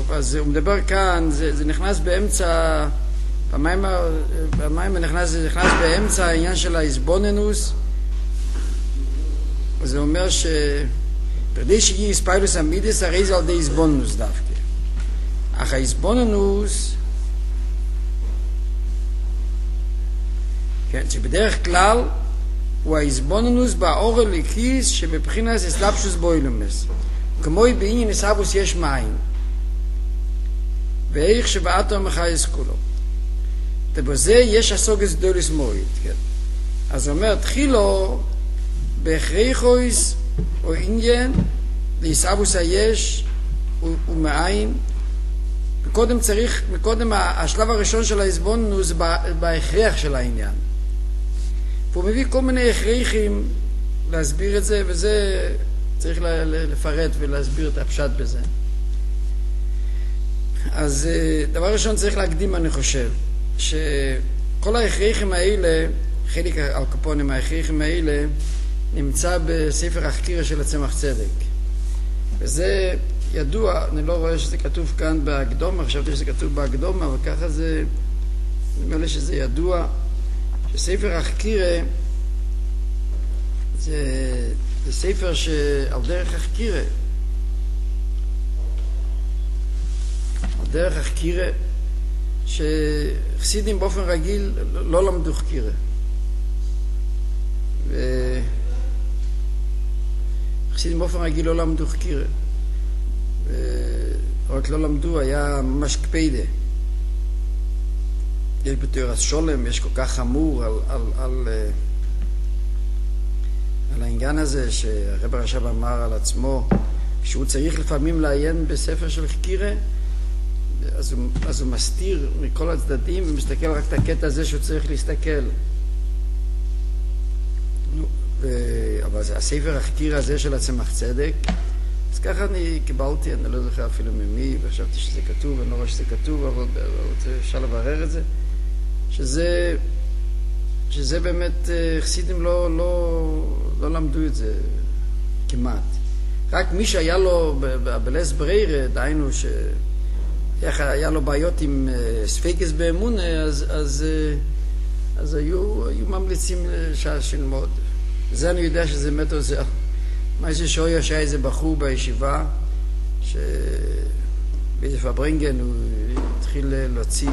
טוב, אז הוא מדבר כאן, זה נכנס באמצע, במים זה נכנס באמצע העניין של ההסבוננוס. זה אומר פרדי שיהיה ספיילוס המידס, הרי זה על די הסבוננוס דווקא. אך ההסבוננוס, כן, שבדרך כלל הוא ההסבוננוס באור הליקיס שבבחינת אסלאפשוס בוילומס. כמו בעניין אסאבוס יש מים. ואיך שבאתו מחייס כולו. ובזה יש הסוגס דולס מויד. כן. אז הוא אומר, תחילו בהכרחויס או עניין לאסאבוס היש ומעין. מקודם השלב הראשון של ההסבוננוס בהכרח של העניין. והוא מביא כל מיני הכרחים להסביר את זה, וזה צריך לפרט ולהסביר את הפשט בזה. אז דבר ראשון צריך להקדים, אני חושב, שכל ההכרחים האלה, חלק הקופונים ההכרחים האלה, נמצא בספר החקירה של הצמח צדק. וזה ידוע, אני לא רואה שזה כתוב כאן בהקדומה, חשבתי שזה כתוב בהקדומה, אבל ככה זה, נראה לי שזה ידוע, שספר החקירה זה ספר שעל דרך החקירה, על דרך החקירה, שחסידים באופן רגיל לא למדו חקירה. וחסידים באופן רגיל לא למדו חקירה. רק לא למדו, היה ממש קפידה. יש בתורה שולם, יש כל כך חמור על העניין הזה שהרב הרש"ב אמר על עצמו, שהוא צריך לפעמים לעיין בספר של חקירה, אז הוא מסתיר מכל הצדדים ומסתכל רק את הקטע הזה שהוא צריך להסתכל. אבל זה הספר החקירה הזה של הצמח צדק, אז ככה אני קיבלתי, אני לא זוכר אפילו ממי, וחשבתי שזה כתוב, אני לא רואה שזה כתוב, אבל אפשר לברר את זה, שזה באמת, חסידים לא למדו את זה כמעט. רק מי שהיה לו בלס בריירה, דהיינו שהיה לו בעיות עם ספיקס באמונה, אז היו ממליצים שללמוד. זה אני יודע שזה באמת עוזר. מה זה שויה שהיה איזה בחור בישיבה, שבאיזה פברינגן הוא התחיל להוציא,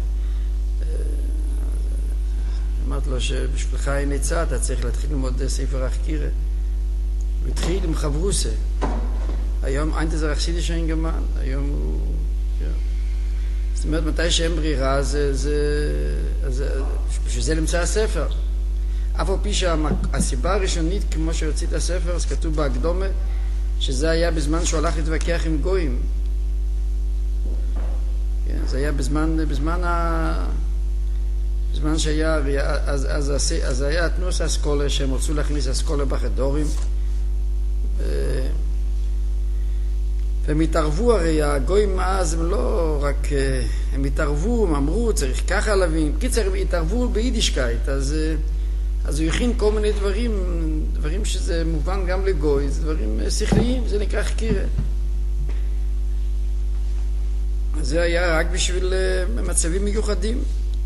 אמרת לו שבשבילך אין עצה, אתה צריך להתחיל ללמוד ספר החקירה. הוא התחיל עם חברוסה. היום אין תזה רחסידי שאין גמן, היום הוא... זאת אומרת, מתי שאין ברירה, בשביל זה למצא הספר. אף על פי שהסיבה הראשונית, כמו שהוציא את הספר, אז כתוב בהקדומה, שזה היה בזמן שהוא הלך להתווכח עם גויים. כן, זה היה בזמן שהיה, אז היה תנוס אסכולה, שהם רצו להכניס אסכולה בחדורים, והם התערבו, הרי הגויים אז הם לא רק, הם התערבו, הם אמרו, צריך ככה להבין, קיצר, התערבו ביידישקייט, אז הוא הכין כל מיני דברים שזה מובן גם לגוי, זה דברים שכליים, זה נקרא חקירה. זה היה רק בשביל מצבים מיוחדים.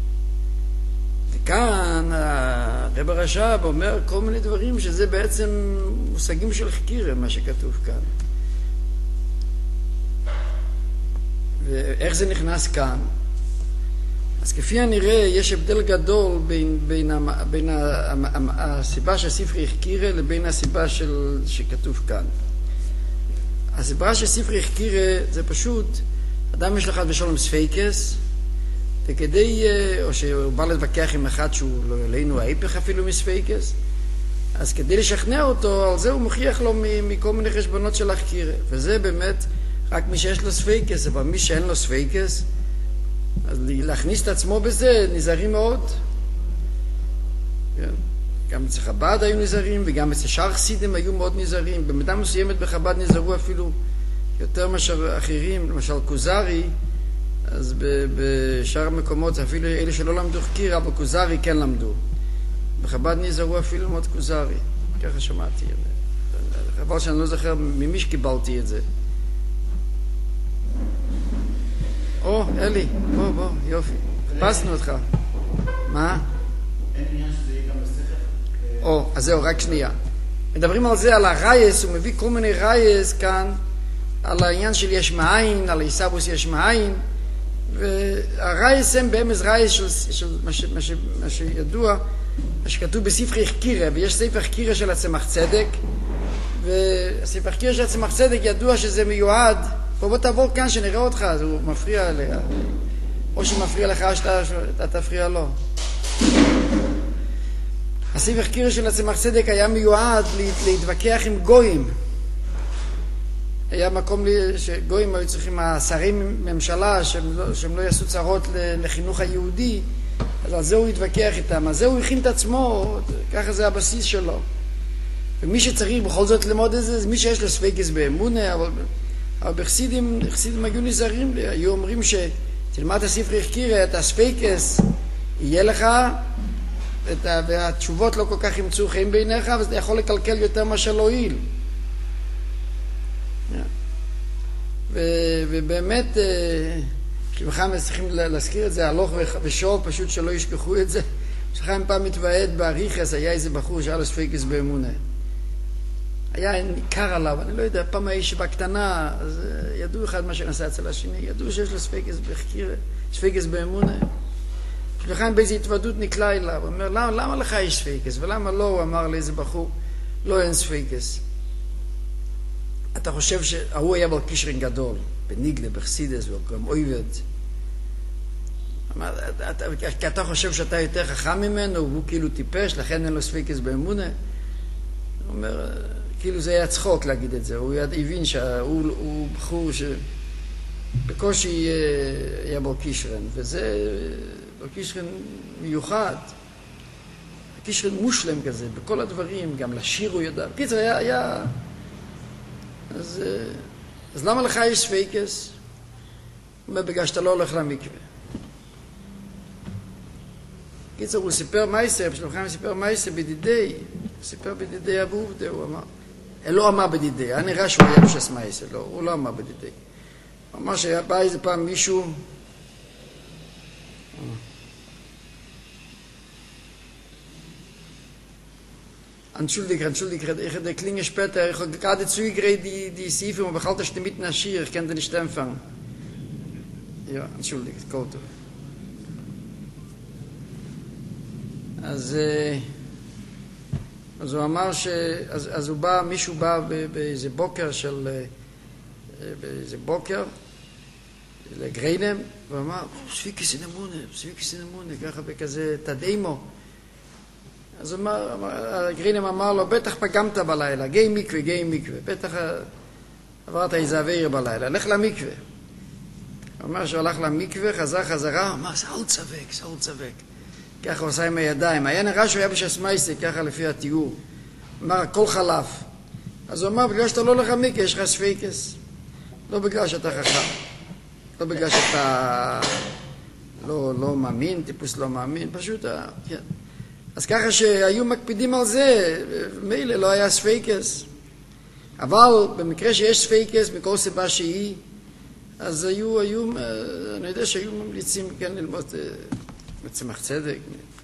וכאן הרב הרש"ב אומר כל מיני דברים שזה בעצם מושגים של חקירה, מה שכתוב כאן. ואיך זה נכנס כאן? אז כפי הנראה יש הבדל גדול בין הסיבה שהספרי החקירה לבין הסיבה שכתוב כאן. הסיבה שהספרי החקירה זה פשוט, אדם יש לך ושלום ספייקס, וכדי, או שהוא בא להתווכח עם אחד שהוא לא אלינו ההיפך אפילו מספייקס, אז כדי לשכנע אותו, על זה הוא מוכיח לו מכל מיני חשבונות של החקירה. וזה באמת רק מי שיש לו ספייקס, אבל מי שאין לו ספייקס, אז להכניס את עצמו בזה נזהרים מאוד. כן. גם אצל חב"ד היו נזהרים, וגם אצל שאר חסידים היו מאוד נזהרים. במידה מסוימת בחב"ד נזהרו אפילו יותר מאשר אחרים, למשל כוזרי, אז בשאר המקומות, אפילו אלה שלא למדו חקירה, אבל כוזרי כן למדו. בחב"ד נזהרו אפילו מאוד כוזרי. ככה שמעתי. חבל שאני לא זוכר ממי שקיבלתי את זה. אלי, בוא, יופי. חיפשנו אותך. מה? אין עניין שזה יהיה גם בשכל? אז זהו, רק שנייה. מדברים על זה, על הרייס, הוא מביא כל מיני רייס כאן, על העניין של יש מאין, על איסאבוס יש מאין, והרייס הם באמז רייס של מה שידוע, מה שכתוב בספר חקירה, ויש ספר חקירה של הצמח צדק, והספר חקירה של הצמח צדק ידוע שזה מיועד, בוא תעבור כאן שנראה אותך, אז הוא מפריע אליה, או שמפריע לך שאתה תפריע לו. הספר חקירה של הצמח צדק היה מיועד להתווכח עם גויים. היה מקום שגויים היו צריכים, השרים ממשלה, שהם לא יעשו צרות לחינוך היהודי, אז על זה הוא התווכח איתם. אז זה הוא הכין את עצמו, ככה זה הבסיס שלו. ומי שצריך בכל זאת ללמוד את זה, זה מי שיש לו ספקס באמונה, אבל בחסידים היו נזהרים, היו אומרים שתלמד את הספר חקירה, את הספקס, יהיה לך, והתשובות לא כל כך ימצאו חיים בעיניך, וזה יכול לקלקל יותר מה שלא יועיל. ובאמת, כשבכם צריכים להזכיר את זה, הלוך ושוב, פשוט שלא ישכחו את זה. כשבכם פעם מתוועד באריכס, היה איזה בחור שהיה לו ספקס באמונה. היה ניכר עליו, אני לא יודע, פעם הישיבה קטנה, אז ידעו אחד מה שנעשה אצל השני, ידעו שיש לו ספקס בחקיר, ספקס באמונה. כשבכם באיזו התוודות נקלע אליו, הוא אומר, למה לך יש ספקס? ולמה לא? הוא אמר לאיזה בחור, לא אין ספקס. אתה חושב שהוא היה בר קישרין גדול, בניגלה, בחסידס, וגם אויבד. כי אתה חושב שאתה יותר חכם ממנו, הוא כאילו טיפש, לכן אין לו ספקס באמונה. הוא אומר, כאילו זה היה צחוק להגיד את זה, הוא הבין שהוא בחור שבקושי היה בר קישרין, וזה בר קישרין מיוחד, קישרין מושלם כזה, בכל הדברים, גם לשיר הוא ידע. בקיצר, היה... אז למה לך יש ספקס? הוא אומר, בגלל שאתה לא הולך למקווה. קיצר, הוא סיפר מייסר, בשלוחם סיפר מייסר בדידי, סיפר בדידי אבו עובדה, הוא אמר. לא אמר בדידי, היה נראה שהוא היה בשס מייסר, לא, הוא לא אמר בדידי. הוא אמר שהיה בא איזה פעם מישהו, Entschuldig, ich hätte klinge später, ich habe gerade zugeredet die Siefe, aber behalte ich mit nach Schier, ich kann den nicht empfangen. Ja, entschuldigt, gut. אז הוא אמר אז הוא בא, מישהו בא באיזה בוקר לגריינם, והוא אמר, ספיקי סינמונה, ככה בכזה תדעימו. אז הגרינם אמר לו, בטח פגמת בלילה, גי מקווה, בטח עברת איזה אוויר בלילה, לך למקווה. הוא אמר שהוא הלך למקווה, חזרה, הוא אמר, זה עוד צבק. ככה הוא עושה עם הידיים. היה נראה שהוא היה בשס מייסה, ככה לפי התיאור. הוא אמר, הכל חלף. אז הוא אמר, בגלל שאתה לא הולך למקווה, יש לך ספקס. לא בגלל שאתה חכם. לא בגלל שאתה לא מאמין, טיפוס לא מאמין, פשוט, כן. אז ככה שהיו מקפידים על זה, מילא לא היה ספקס. אבל במקרה שיש ספקס, מכל סיבה שהיא, אז היו, אני יודע שהיו ממליצים כן ללמוד מצמח צדק.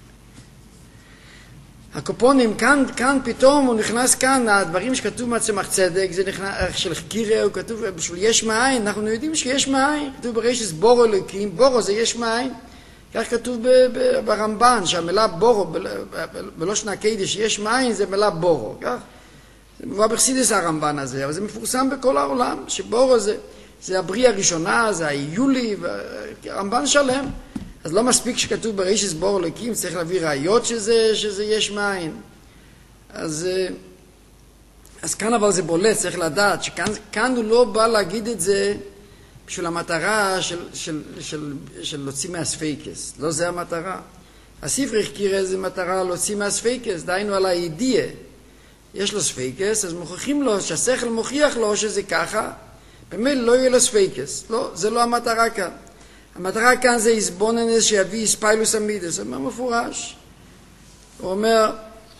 הקופונים, כאן פתאום הוא נכנס כאן, הדברים שכתוב מצמח צדק, זה נכנס, של חקירה, הוא כתוב בשביל יש מאין, אנחנו יודעים שיש מאין, כתוב ברשת בורו אלוקים, בורו זה יש מאין. כך כתוב ברמב"ן, שהמילה בורו, בלושן הקיידיש, יש מאין, זה מילה בורו. כך? זה מבוא בחסידס הרמב"ן הזה, אבל זה מפורסם בכל העולם, שבורו זה הבריא הראשונה, זה היולי, הרמב"ן שלם. אז לא מספיק שכתוב ברשת בורו אלוקים, צריך להביא ראיות שזה יש מאין. אז כאן אבל זה בולט, צריך לדעת, שכאן הוא לא בא להגיד את זה, בשביל המטרה של להוציא מהספקס. לא זה המטרה. הספר חקירה זה מטרה להוציא מהספקס, דהיינו על הידיעה. יש לו ספקס, אז מוכיחים לו, שהשכל מוכיח לו שזה ככה, באמת לא יהיה לו ספקס. לא, זה לא המטרה כאן. המטרה כאן זה איזבוננס שיביא ספיילוס אמידס. זה אומר מפורש. הוא אומר,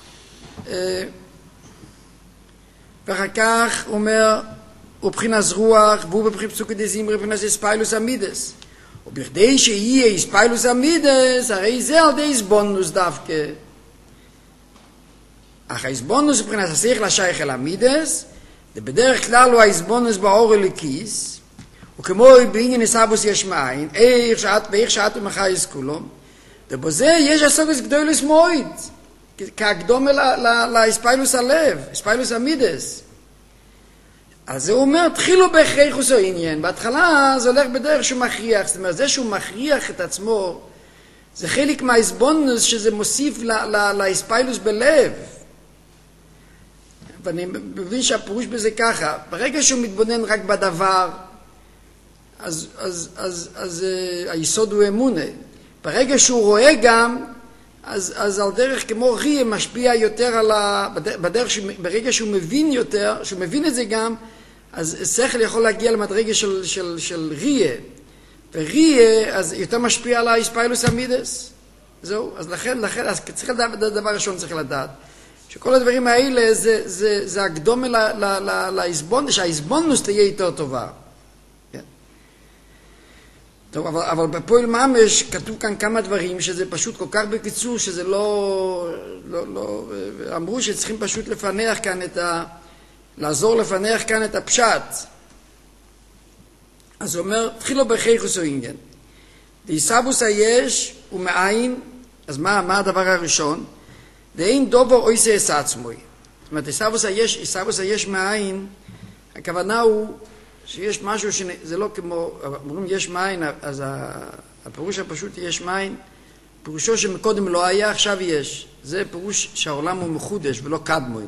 ואחר כך הוא אומר, ובחינת רוח, והוא בבחינת פסוקי דזימרי, ובחינת ספיילוס אמידס. ובכדי שיהיה איספיילוס המידס, הרי זה על די איסבונוס דווקא. אך האיסבונוס מבחינת השכל השייך אל המידס, זה בדרך כלל הוא האיסבונוס באור אלוקיס, וכמו בעניין איסאבוס יש מאין, איך שעת ומחייס כולו, ובזה יש הסוגס גדולס מועד, כהקדום לאיספיילוס הלב, איספיילוס המידס. אז הוא אומר, תחילו בהכרחוס או עניין. בהתחלה זה הולך בדרך שהוא מכריח. זאת אומרת, זה שהוא מכריח את עצמו, זה חלק מהאיסבונוס שזה מוסיף לאיספיילוס בלב. ואני מבין שהפירוש בזה ככה. ברגע שהוא מתבונן רק בדבר, אז היסוד הוא אמונה. ברגע שהוא רואה גם, אז על דרך כמו ריה משפיע יותר על בדרך ברגע שהוא מבין יותר, שהוא מבין את זה גם, אז שכל יכול להגיע למדרגה של ריה, וריה אז יותר משפיע על האיספיילוס המידס. זהו, אז לכן צריך לדעת, דבר ראשון צריך לדעת, שכל הדברים האלה זה הקדומה לאיסבונוס, שהאיסבונוס תהיה יותר טובה. טוב, אבל בפועל ממש כתוב כאן כמה דברים שזה פשוט כל כך בקיצור שזה לא אמרו שצריכים פשוט לפנח כאן לעזור לפנח כאן את הפשט. אז הוא אומר, תחילו בהכרחוס או עניין. דאיסאבוס היש ומאין, אז מה הדבר הראשון? דאין דובר אויסה אס עצמוי. זאת אומרת, איסאבוס היש מאין, הכוונה הוא שיש משהו שזה לא כמו, אומרים יש מים, אז הפירוש הפשוט יש מים, פירושו שמקודם לא היה, עכשיו יש. זה פירוש שהעולם הוא מחודש ולא קדמון.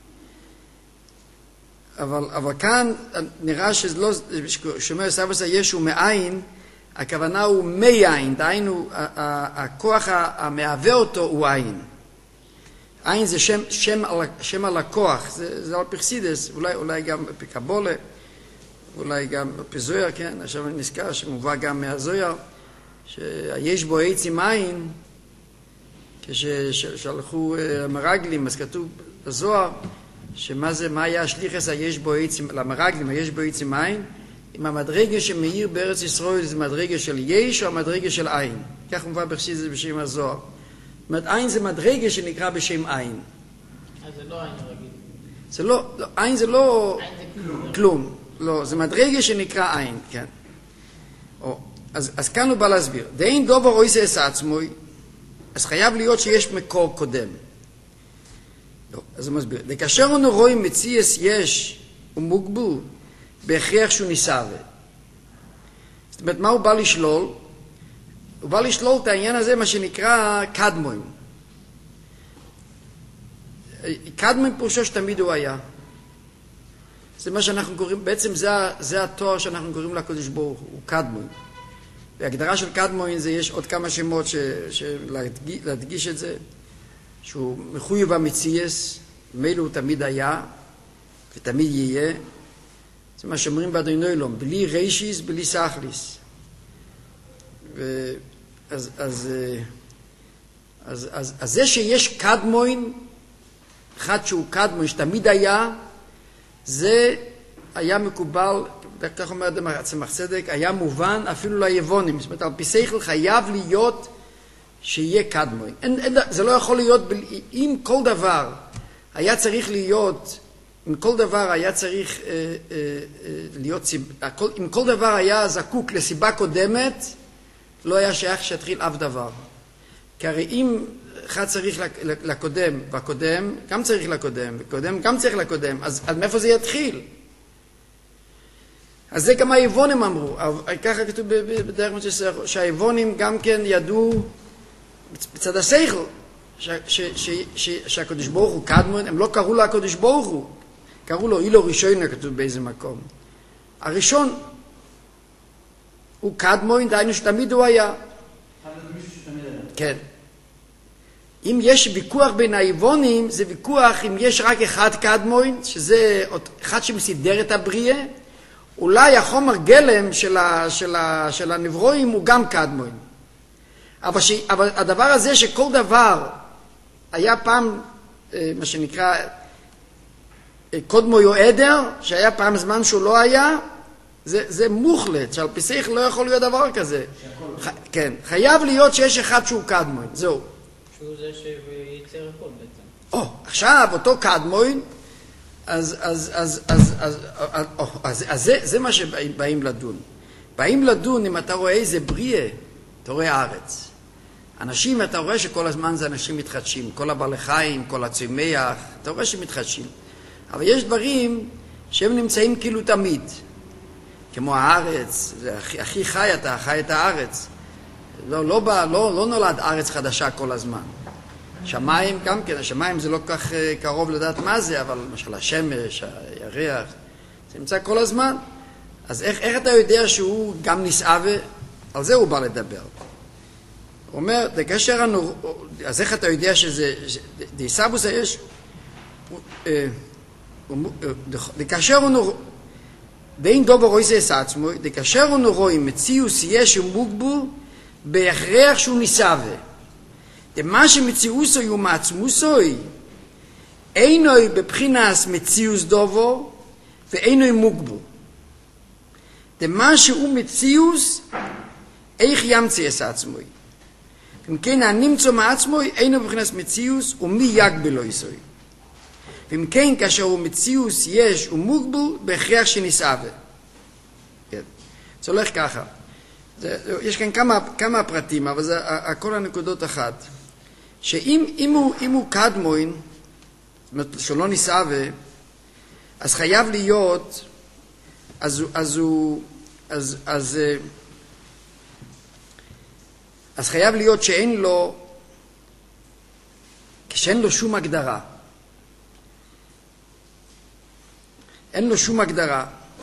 אבל כאן נראה שזה לא, שאומר סבוס היש הוא מאין, הכוונה הוא מיין, דהיינו הכוח המהווה אותו הוא עין. עין זה שם על הכוח, זה על פרסידס, אולי גם פקבולה, אולי גם בזויר, כן? עכשיו אני נזכר שמובא גם מהזויר, שיש בו עץ עם עין, כששלחו המרגלים, אז כתוב בזוהר, מה היה השליחס היש בו עץ, למרגלים, היש בו עץ עם עין, עם המדרגה שמאיר בארץ ישראל, זה מדרגה של יש או המדרגה של עין. כך מובא בחסידות זה בשם הזוהר. זאת אומרת, עין זה מדרגה שנקרא בשם עין. אז זה לא עין רגיל. זה לא, עין זה לא כלום. לא, זה מדרגה שנקרא עין, כן. אז כאן הוא בא להסביר. דאין דובר אויסה אס עצמוי, אז חייב להיות שיש מקור קודם. אז הוא מסביר. כאשר אנו רואים מציאס יש ומוגבל, בהכרח שהוא ניסה. זאת אומרת, מה הוא בא לשלול? הוא בא לשלול את העניין הזה, מה שנקרא קדמון. קדמון פירושו שתמיד הוא היה. זה מה שאנחנו קוראים, בעצם זה התואר שאנחנו קוראים לקדוש ברוך הוא, קדמון. בהגדרה של קדמון זה יש עוד כמה שמות להדגיש את זה, שהוא מחויב המציאס, מילא הוא תמיד היה, ותמיד יהיה. זה מה שאומרים באדוני אלוהים, בלי רישיס, בלי סחליס. אז זה שיש קדמון, אחד שהוא קדמון, שתמיד היה, זה היה מקובל, כך אומר צמח צדק, היה מובן אפילו ליוונים. זאת אומרת, על פי שכל חייב להיות שיהיה קדמון. זה לא יכול להיות, אם כל דבר היה צריך להיות, אם כל דבר היה צריך להיות, אם כל דבר היה זקוק לסיבה קודמת, לא היה שייך שיתחיל אף דבר. כי הרי אם אחד צריך לקודם, והקודם גם צריך לקודם, וקודם גם צריך לקודם, אז מאיפה זה יתחיל? אז זה גם היוונים אמרו, ככה כתוב בדרך מוצא, שהיוונים גם כן ידעו בצד השכל, שהקדוש ברוך הוא קדמון, הם לא קראו לו הקדוש ברוך הוא, קראו לו אילו ראשון, כתוב באיזה מקום. הראשון הוא קדמון, דהיינו שתמיד הוא היה. כן. אם יש ויכוח בין היוונים, זה ויכוח אם יש רק אחד קדמון, שזה אחד שמסידר את הבריאה, אולי החומר גלם של הנברואים הוא גם קדמון. אבל הדבר הזה שכל דבר היה פעם, מה שנקרא, קודמו יועדר, שהיה פעם זמן שהוא לא היה, זה מוחלט, שעל פי שכל לא יכול להיות דבר כזה. כן, חייב להיות שיש אחד שהוא קדמון, זהו. שהוא זה שייצר הכל בעצם. עכשיו, אותו קדמון, אז זה מה שבאים לדון. באים לדון אם אתה רואה איזה בריאה, אתה רואה הארץ. אנשים, אתה רואה שכל הזמן זה אנשים מתחדשים, כל הבעלי חיים, כל הצומח, אתה רואה שמתחדשים. אבל יש דברים שהם נמצאים כאילו תמיד. כמו הארץ, זה הכי חי אתה, חי את הארץ. לא נולד ארץ חדשה כל הזמן. שמיים גם כן, השמיים זה לא כל כך קרוב לדעת מה זה, אבל למשל השמש, הירח, זה נמצא כל הזמן. אז איך אתה יודע שהוא גם נסעבה? על זה הוא בא לדבר. הוא אומר, אז איך אתה יודע שזה, דיסאבוס יש, כאשר הוא ואין דובר רויסה את עצמו, כאשר הוא רואה מציאוס יש ומוגבו בהכרח שהוא נסעבה. מה שמציאוסו הוא מעצמוסוי, אינו בבחינס מציאוס דובו ואינו מוגבו. מה שהוא מציאוס, איך ימציא את עצמו. אם כן, הנמצוא מעצמו אינו בבחינס מציאוס ומי יגבלו יסוי. ואם כן, כאשר הוא מציאוס יש ומוגבל, בהכרח שנסעבה. כן. זה הולך ככה. יש כאן כמה פרטים, אבל זה הכל הנקודות אחת. שאם הוא קדמון, זאת אומרת, שלא נסעבה, אז חייב להיות, אז חייב להיות שאין לו שום הגדרה. אין לו שום הגדרה.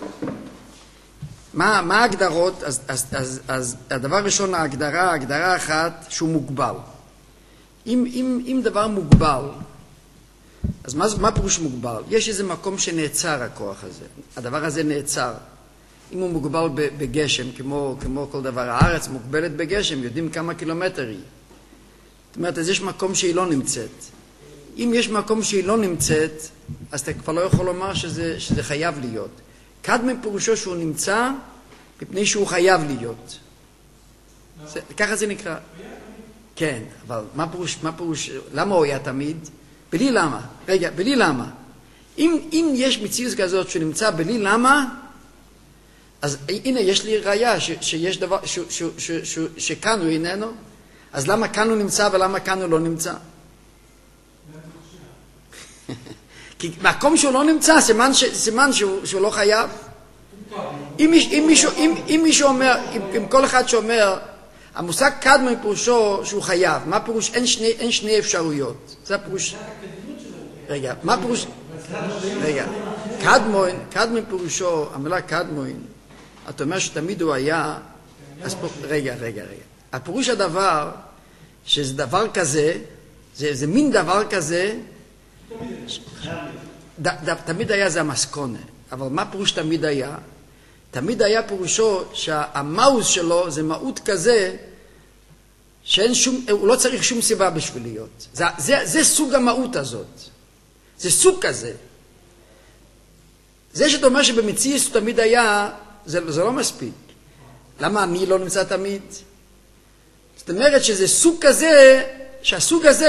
מה ההגדרות? אז הדבר ראשון, הגדרה אחת, שהוא מוגבל. אם דבר מוגבל, אז מה פירוש מוגבל? יש איזה מקום שנעצר הכוח הזה. הדבר הזה נעצר. אם הוא מוגבל בגשם, כמו כל דבר, הארץ מוגבלת בגשם, יודעים כמה קילומטר היא. זאת אומרת, אז יש מקום שהיא לא נמצאת. אם יש מקום שהיא לא נמצאת, אז אתה כבר לא יכול לומר שזה חייב להיות. קדמון פירושו שהוא נמצא, מפני שהוא חייב להיות. ככה זה נקרא. כן, אבל מה פירוש, למה הוא היה תמיד? בלי למה. רגע, בלי למה. אם יש מציאות כזאת שנמצא בלי למה, אז הנה יש לי ראיה שיש דבר, שכאן הוא איננו, אז למה כאן הוא נמצא ולמה כאן הוא לא נמצא? כי מקום שהוא לא נמצא, סימן שהוא לא חייב. אם מישהו אומר, אם כל אחד שאומר, המושג קדמון פירושו שהוא חייב, מה פירוש? אין שני אפשרויות. זה הפירוש. רגע, מה פירוש? רגע, קדמון פירושו, המילה קדמון, אתה אומר שתמיד הוא היה, רגע. הפירוש הדבר, שזה דבר כזה, זה מין דבר כזה, תמיד היה זה המסקונה. אבל מה פירוש תמיד היה? תמיד היה פירושו שהמאוס שלו זה מהות כזה, הוא לא צריך שום סיבה בשביל להיות. זה סוג המהות הזאת. זה סוג כזה. זה שאתה אומר שבמציאות הוא תמיד היה, זה לא מספיק. למה אני לא נמצא תמיד? זאת אומרת שזה סוג כזה, שהסוג הזה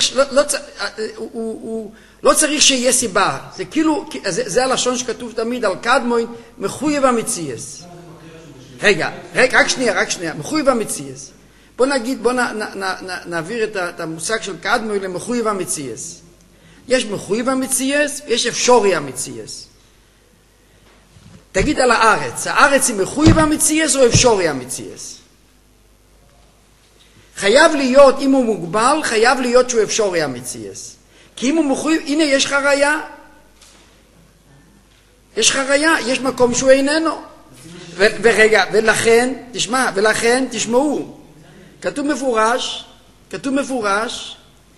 לא צריך שיהיה סיבה. זה כאילו, זה הלשון שכתוב תמיד על קדמון, מחויב המציאס. רגע, רק שנייה, מחויב המציאס. בוא נעביר את המושג של קדמון למחויב המציאס. יש מחויב המציאס, יש אפשורי המציאס. תגיד על הארץ היא מחויב המציאס או אפשורי המציאס? חייב להיות, אם הוא מוגבל, חייב להיות שהוא אפשורי המציאס. כי אם הוא מחויב, הנה יש לך ראיה. יש מקום שהוא איננו. ורגע, ולכן, תשמעו, כתוב מפורש,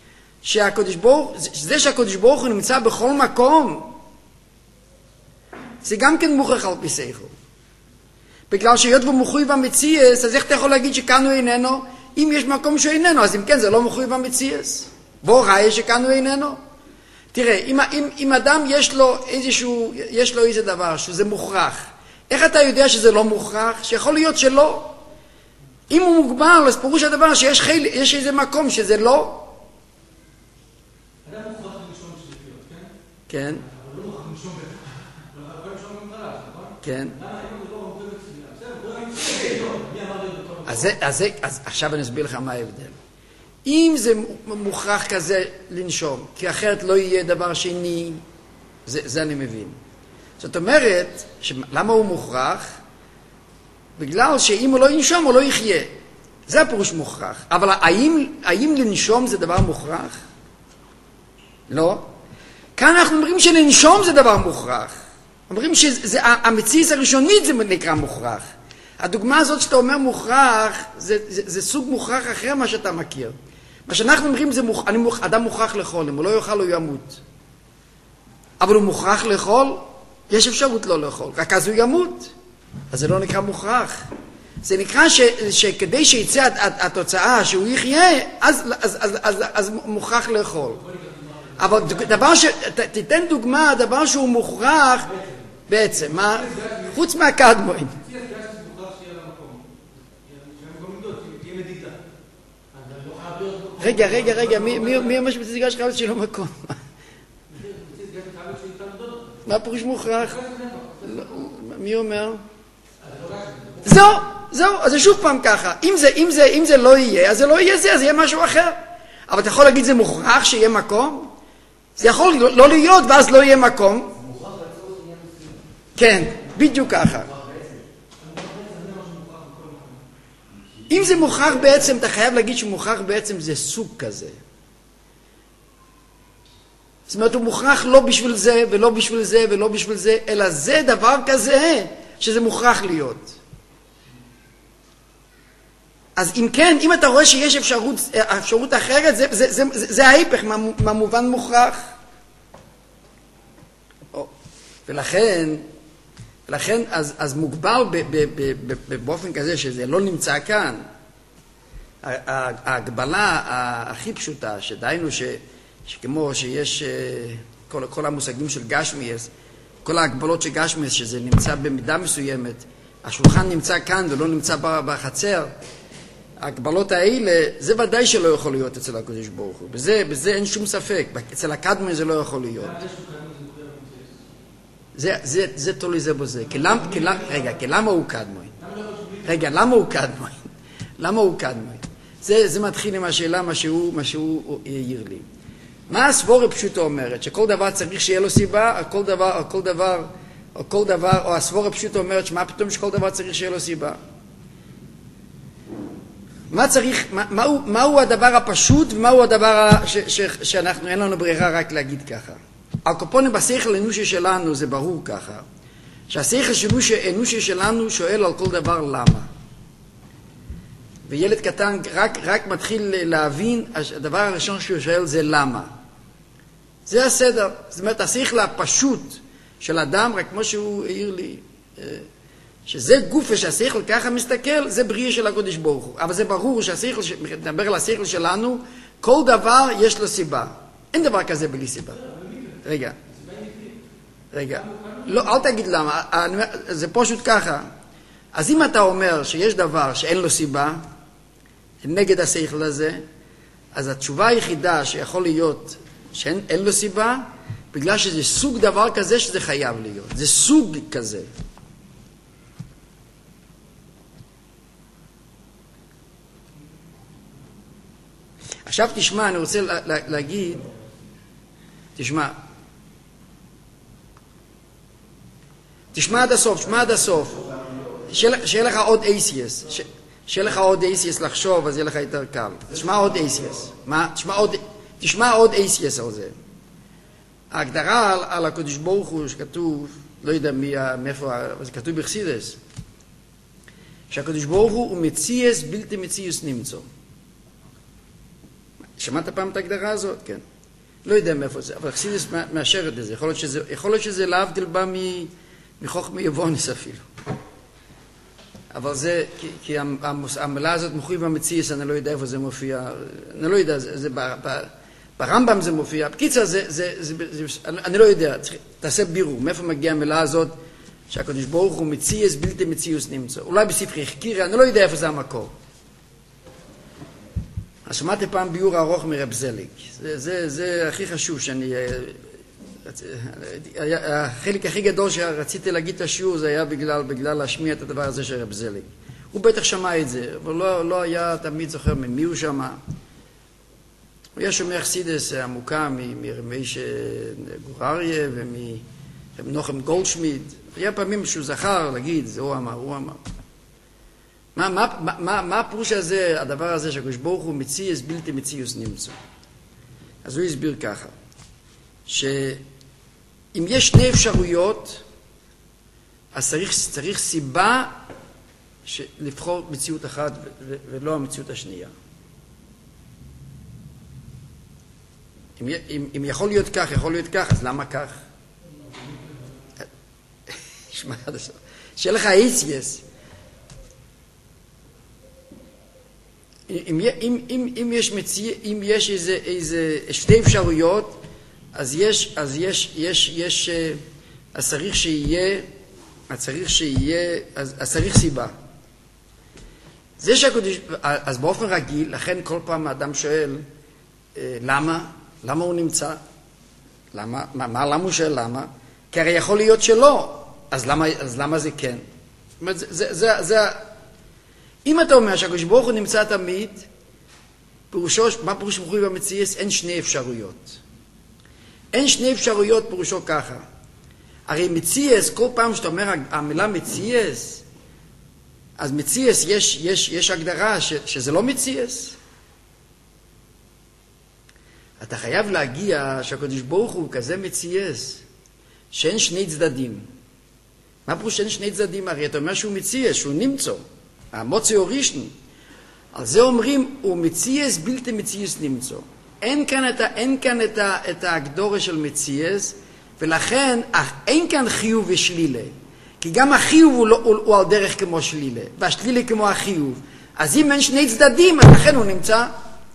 זה שהקדוש ברוך הוא נמצא בכל מקום, זה גם כן מוכרח על פי שכל. בגלל שהיות והוא מחויב המציאס, אז איך אתה יכול להגיד שכאן הוא איננו? אם יש מקום שהוא איננו, אז אם כן זה לא מחויב המציאס. בוא ראי שכאן הוא איננו. תראה, אם אדם יש לו איזה דבר שזה מוכרח, איך אתה יודע שזה לא מוכרח? שיכול להיות שלא. אם הוא מוגבל, אז פירוש הדבר שיש איזה מקום שזה לא. אדם מוכרח לנשום שזה להיות, כן? כן. אבל לא מוכרח לנשום בטח. לא יכול לנשום גם חלש, נכון? כן. למה אם זה לא עובד בצפייה? אז עכשיו אני אסביר לך מה ההבדל. אם זה מוכרח כזה לנשום, כי אחרת לא יהיה דבר שני, זה אני מבין. זאת אומרת, למה הוא מוכרח? בגלל שאם הוא לא ינשום, הוא לא יחיה. זה הפירוש מוכרח. אבל האם לנשום זה דבר מוכרח? לא. כאן אנחנו אומרים שלנשום זה דבר מוכרח. אומרים שהמציאות הראשונית זה נקרא מוכרח. הדוגמה הזאת שאתה אומר מוכרח, זה סוג מוכרח אחר מה שאתה מכיר. מה שאנחנו אומרים זה אדם מוכרח לאכול, אם הוא לא יאכל הוא ימות. אבל הוא מוכרח לאכול, יש אפשרות לא לאכול, רק אז הוא ימות. אז זה לא נקרא מוכרח. זה נקרא שכדי שיצא התוצאה שהוא יחיה, אז מוכרח לאכול. אבל תיתן דוגמה, דבר שהוא מוכרח בעצם, מה? חוץ מהקדמון. רגע, מי אומר שבציגה שלך חייבת שלא מקום? מה פירוש מוכרח? מי אומר? זהו, אז זה שוב פעם ככה. אם זה לא יהיה, אז זה לא יהיה זה, אז יהיה משהו אחר. אבל אתה יכול להגיד זה מוכרח שיהיה מקום? זה יכול לא להיות ואז לא יהיה מקום. כן, בדיוק ככה. אם זה מוכרח בעצם, אתה חייב להגיד שמוכרח בעצם זה סוג כזה. זאת אומרת, הוא מוכרח לא בשביל זה, ולא בשביל זה, ולא בשביל זה, אלא זה דבר כזה, שזה מוכרח להיות. אז אם כן, אם אתה רואה שיש אפשרות אחרת, זה ההיפך מהמובן מוכרח. ולכן, אז מוגבל באופן כזה שזה לא נמצא כאן. ההגבלה הכי פשוטה, שדיינו שכמו שיש כל המושגים של גשמיאס, כל ההגבלות של גשמיאס, שזה נמצא במידה מסוימת, השולחן נמצא כאן ולא נמצא בחצר, ההגבלות האלה, זה ודאי שלא יכול להיות אצל הקדוש ברוך הוא. בזה אין שום ספק. אצל הקדמון זה לא יכול להיות. זה תולי זה בזה. כי למה הוא קדמון? למה הוא קדמון? זה מתחיל עם השאלה מה שהוא העיר לי. מה הסבורה פשוטה אומרת? שכל דבר צריך שיהיה לו סיבה, או כל דבר, או הסבורה פשוטה אומרת שמה פתאום שכל דבר צריך שיהיה לו סיבה? מהו הדבר הפשוט ומהו הדבר שאנחנו אין לנו ברירה רק להגיד ככה? הקופונים בשכל האנושי שלנו זה ברור ככה, שהשכל האנושי שלנו שואל על כל דבר למה. וילד קטן רק מתחיל להבין, הדבר הראשון שהוא שואל זה למה. זה הסדר. זאת אומרת, השכל הפשוט של אדם, רק כמו שהוא העיר לי, שזה גופה שהשכל ככה מסתכל, זה בריאה של הקדוש ברוך הוא. אבל זה ברור שהשכל, מדבר על השכל שלנו, כל דבר יש לו סיבה. אין דבר כזה בלי סיבה. רגע. לא, אל תגיד למה. זה פשוט ככה. אז אם אתה אומר שיש דבר שאין לו סיבה, נגד השכל הזה, אז התשובה היחידה שיכול להיות שאין לו סיבה, בגלל שזה סוג דבר כזה שזה חייב להיות. זה סוג כזה. עכשיו תשמע, אני רוצה להגיד, תשמע עד הסוף, שיהיה לך עוד ACS, שיהיה לך עוד ACS לחשוב, אז יהיה לך יותר קל. תשמע עוד ACS. תשמע עוד ACS על זה. ההגדרה על הקדוש ברוך הוא שכתוב, לא יודע מאיפה, זה כתוב בחסידות, שהקדוש ברוך הוא מציאס בלתי מציאס נמצא. שמעת פעם את ההגדרה הזאת? כן. לא יודע מאיפה זה, אבל חסידות מאשרת את זה. יכול להיות שזה להבדיל בא מחוכמה יבונס אפילו. אבל זה, כי המילה הזאת מופיעה במציאס, אני לא יודע איפה זה מופיע, אני לא יודע, זה ברמב"ם זה מופיע. בקיצר, אני לא יודע, תעשה בירור, מאיפה מגיעה המילה הזאת, שהקדוש ברוך הוא מציאס בלתי מציאוס נמצא. אולי בספרי חקירה, אני לא יודע איפה זה המקור. אז שמעתי פעם ביור ארוך מרב זליג. זה הכי חשוב שאני... החלק הכי גדול שרציתי להגיד את השיעור זה היה בגלל להשמיע את הדבר הזה של רב זליג. הוא בטח שמע את זה, אבל לא היה תמיד זוכר ממי הוא שמע. הוא היה שומע חסידס עמוקה מרמייש גורריה ומנוחם גולדשמיד. היה פעמים שהוא זכר להגיד, זה הוא אמר. מה הפירוש הזה, הדבר הזה שהקדוש ברוך הוא מציאס בלתי מציאוס נמצא? אז הוא הסביר ככה, שאם יש שני אפשרויות, אז צריך סיבה לבחור מציאות אחת ולא המציאות השנייה. אם יכול להיות כך, אז למה כך? שמע עד הסוף. שיהיה לך אייסיאס. אם יש איזה שתי אפשרויות, אז צריך סיבה. זה שהקדוש, אז באופן רגיל, לכן כל פעם האדם שואל, למה הוא נמצא? למה הוא שואל למה? כי הרי יכול להיות שלא, אז למה זה כן? זאת אומרת, אם אתה אומר שהקדוש ברוך הוא נמצא תמיד, מה פירוש ברוך הוא במציאס? אין שני אפשרויות. אין שני אפשרויות פירושו ככה. הרי מציאס, כל פעם שאתה אומר המילה מציאס, אז מציאס יש הגדרה שזה לא מציאס. אתה חייב להגיע שהקדוש ברוך הוא כזה מציאס, שאין שני צדדים. מה פירוש שאין שני צדדים? הרי אתה אומר שהוא מציאס, שהוא נמצא. המוצא אורישני. על זה אומרים, הוא מציאס בלתי מציאס נמצא. אין כאן את ההגדורה של מציאס, ולכן אין כאן חיוב ושלילה. כי גם החיוב הוא על דרך כמו שלילה, והשלילה כמו החיוב. אז אם אין שני צדדים, אז לכן הוא נמצא.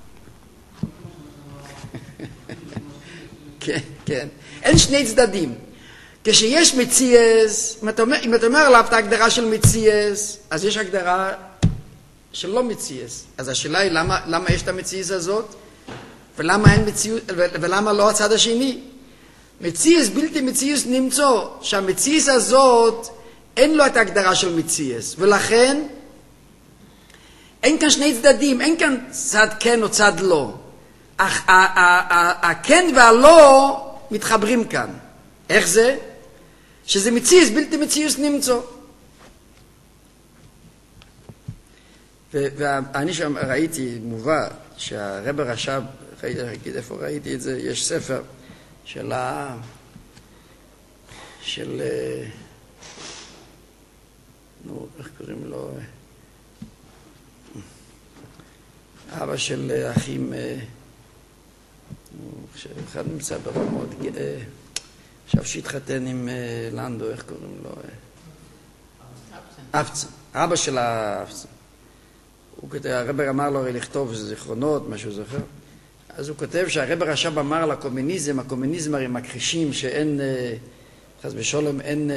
כן. אין שני צדדים. כשיש מציאס, אם אתה אומר עליו את ההגדרה של מציאס, אז יש הגדרה של לא מציאס. אז השאלה היא למה יש את המציאס הזאת, ולמה לא הצד השני? מציאס בלתי מציאס נמצא, שהמציאס הזאת אין לו את ההגדרה של מציאס, ולכן אין כאן שני צדדים, אין כאן צד כן או צד לא. הכן והלא מתחברים כאן. איך זה? שזה מציאס בלתי מציאס נמצא. ואני שם ראיתי מובא שהרב הרש"ב, איפה ראיתי את זה? יש ספר של איך קוראים לו? אבא של אחים, אחד נמצא ברמות, עכשיו שהתחתן עם לנדו, איך קוראים לו? אפצה. אבא של האפצה. הרב אמר לו לכתוב זיכרונות, משהו זוכר. אז הוא כותב שהרב הרש"ב אמר על הקומוניזם הרי מכחישים שאין, חס ושלום, אין...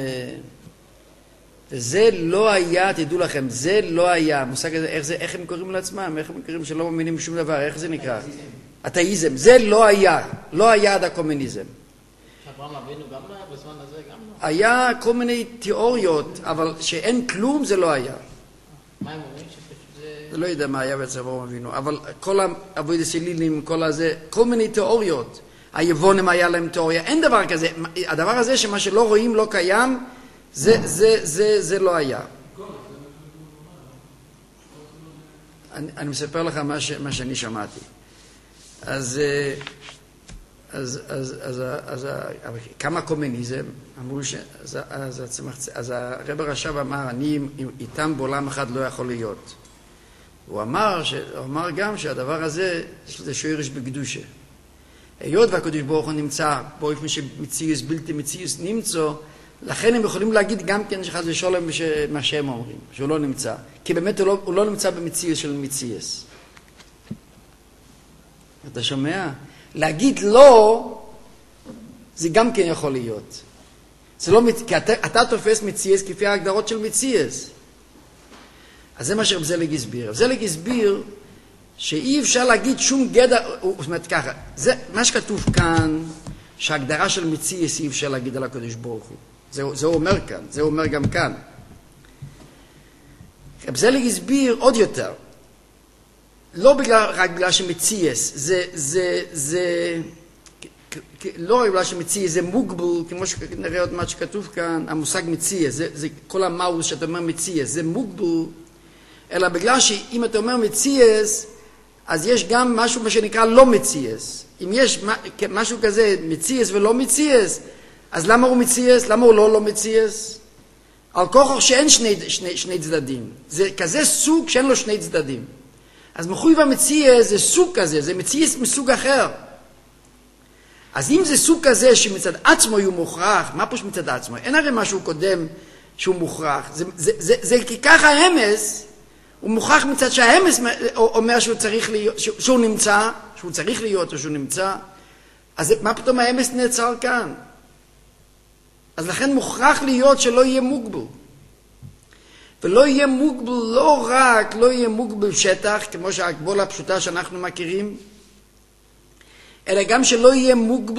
וזה לא היה, תדעו לכם, זה לא היה. המושג הזה, איך הם קוראים לעצמם? איך הם קוראים שלא מאמינים בשום דבר? איך זה נקרא? אתאיזם. זה לא היה. לא היה עד הקומוניזם. אברהם אבינו גם לא היה בזמן הזה? גם לא. היה כל מיני תיאוריות, אבל שאין כלום זה לא היה. מה הם אומרים? אני לא יודע מה היה אצל אברהם אבינו, אבל כל העבודת אלילים, כל מיני תיאוריות. היוונים היה להם תיאוריה, אין דבר כזה. הדבר הזה שמה שלא רואים לא קיים, זה לא היה. אני מספר לך מה שאני שמעתי. אז כמה קומוניזם, אמרו אז הרב הרש"ב אמר, אני איתם בעולם אחד לא יכול להיות. הוא אמר גם שהדבר הזה, יש לזה שורש בקדושה. היות והקדוש ברוך הוא נמצא, באופן שמציאוס בלתי מציאוס נמצא, לכן הם יכולים להגיד גם כן שחס ושלום מה שהם אומרים, שהוא לא נמצא. כי באמת הוא לא נמצא במציאוס של מציאוס. אתה שומע? להגיד לא, זה גם כן יכול להיות. זה לא, כי אתה תופס מציאס כפי ההגדרות של מציאס. אז זה מה שרב זלג הסביר. רב זלג הסביר שאי אפשר להגיד שום גדר, זאת אומרת ככה, מה שכתוב כאן, שההגדרה של מציאס אי אפשר להגיד על הקדוש ברוך הוא. זה הוא אומר כאן, זה הוא אומר גם כאן. רב זלג הסביר עוד יותר, לא רק בגלל שמציאס, לא רק בגלל שמציאס זה מוגבל, כמו שנראה עוד מה שכתוב כאן, המושג מציאס, זה כל המאוס שאתה אומר מציאס, זה מוגבל, אלא בגלל שאם אתה אומר מציאס, אז יש גם משהו מה שנקרא לא מציאס. אם יש משהו כזה מציאס ולא מציאס, אז למה הוא מציאס? למה הוא לא מציאס? על כוח שאין שני צדדים. זה כזה סוג שאין לו שני צדדים. אז מחויב המציאס זה סוג כזה, זה מציאס מסוג אחר. אז אם זה סוג כזה שמצד עצמו הוא מוכרח, מה פשוט מצד עצמו? אין הרי משהו קודם שהוא מוכרח. זה כי ככה האמס, הוא מוכרח מצד שהאמס אומר שהוא צריך להיות, שהוא נמצא, שהוא צריך להיות או שהוא נמצא. אז מה פתאום האמס נעצר כאן? אז לכן מוכרח להיות שלא יהיה מוגבל. ולא יהיה מוגבל, לא רק לא יהיה מוגבל שטח, כמו שההגבולה הפשוטה שאנחנו מכירים, אלא גם שלא יהיה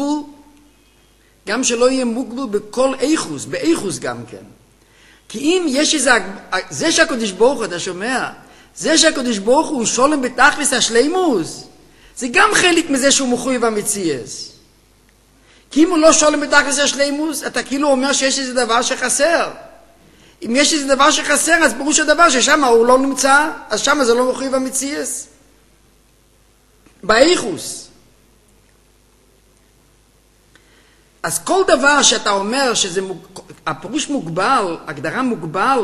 מוגבל בכל איכוס, באיכוס גם כן. כי אם יש איזה, זה שהקדוש ברוך הוא, אתה שומע, זה שהקדוש ברוך הוא שולם בתכלס השלימוס, זה גם חלק מזה שהוא מחויב המציאס. כי אם הוא לא שולם בתכלס השלימוס, אתה כאילו אומר שיש איזה דבר שחסר. אם יש איזה דבר שחסר, אז פירוש הדבר ששם הוא לא נמצא, אז שם זה לא מחויב המציאס. באיכוס. אז כל דבר שאתה אומר שזה הפירוש מוגבל, הגדרה מוגבל,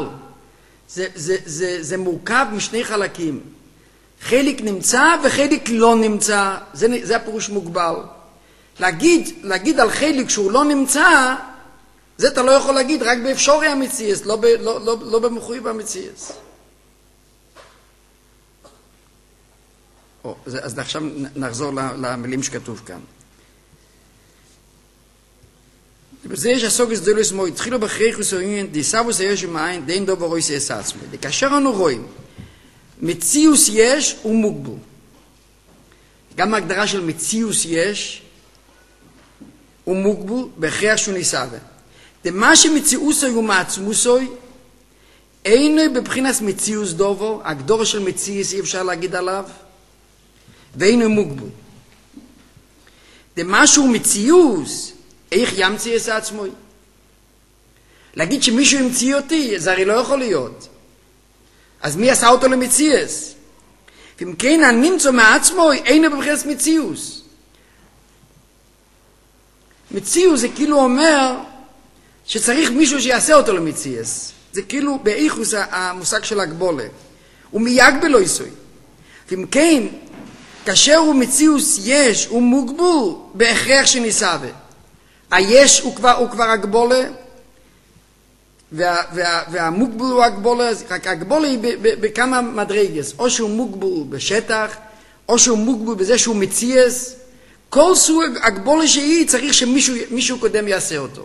זה מורכב משני חלקים. חלק נמצא וחלק לא נמצא, זה הפירוש מוגבל. להגיד על חלק שהוא לא נמצא, זה אתה לא יכול להגיד רק באפשורי המציאס, לא במחויב המציאס. אז עכשיו נחזור למילים שכתוב כאן. בזה יש הסוגס דלוס מו, התחילו בחריכוס העניין, דיסאבוס היש ומעין, דין דובר רויס יעש עצמי. כאשר אנו רואים, מציאוס יש ומוגבל. גם ההגדרה של מציאוס יש ומוגבל, בהכרח שהוא ניסאווה. דמה שמציאוסוי ומעצמוסוי, אינו בבחינס מציאוס דובו, הגדור של מציאוס אי אפשר להגיד עליו, ואינו מוגבל. דמה שהוא מציאוס, איך ימציא את עצמו? להגיד שמישהו המציא אותי, זה הרי לא יכול להיות. אז מי עשה אותו למציאס? ואם כן, הנמצא מעצמו, אינו בבחינס מציאוס. מציאוס זה כאילו אומר שצריך מישהו שיעשה אותו למציאס. זה כאילו באיכוס המושג של הגבולה. הוא מיגבל לא יסוי. ואם כן, כאשר הוא מציאוס יש, הוא מוגבל בהכרח שניסאווה. היש הוא כבר הגבולה, והמוגבל הוא הגבולה, רק הגבולה היא בכמה מדרגס. או שהוא מוגבל בשטח, או שהוא מוגבל בזה שהוא מציאס. כל סוג הגבולה שהיא צריך שמישהו קודם יעשה אותו.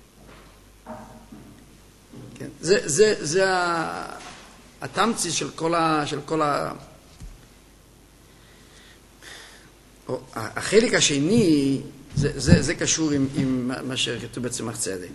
כן, זה התמצית של כל החלק השני, זה קשור עם מה שכתוב בצמח צדק.